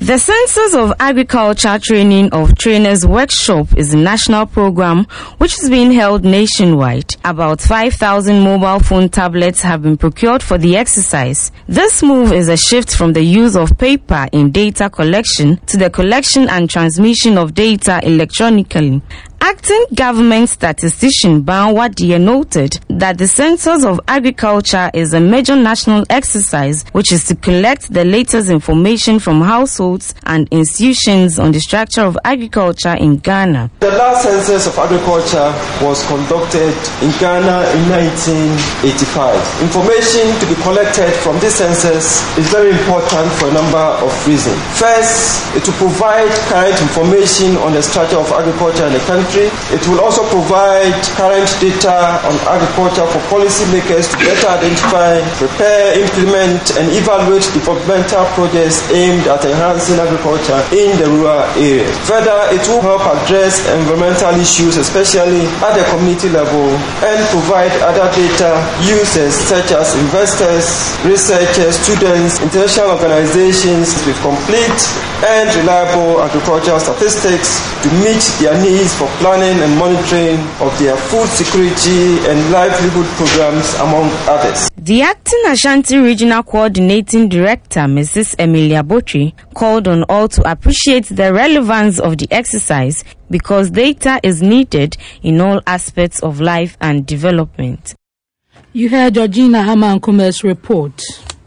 The Census of Agriculture Training of Trainers Workshop is a national program which is being held nationwide. About 5,000 mobile phone tablets have been procured for the exercise. This move is a shift from the use of paper in data collection to the collection and transmission of data electronically. Acting Government Statistician Banwa Diye noted that the Census of Agriculture is a major national exercise which is to collect the latest information from households and institutions on the structure of agriculture in Ghana. The last Census of Agriculture was conducted in Ghana in 1985. Information to be collected from this census is very important for a number of reasons. First, it will provide current information on the structure of agriculture in the country. It will also provide current data on agriculture for policymakers to better identify, prepare, implement, and evaluate developmental projects aimed at enhancing agriculture in the rural areas. Further, it will help address environmental issues, especially at the community level, and provide other data users such as investors, researchers, students, international organizations with complete and reliable agricultural statistics to meet their needs for planning and monitoring of their food security and livelihood programs, among others. The acting Ashanti Regional Coordinating Director, Mrs. Emilia Botri, called on all to appreciate the relevance of the exercise because data is needed in all aspects of life and development. You heard Georgina Hamankume's report.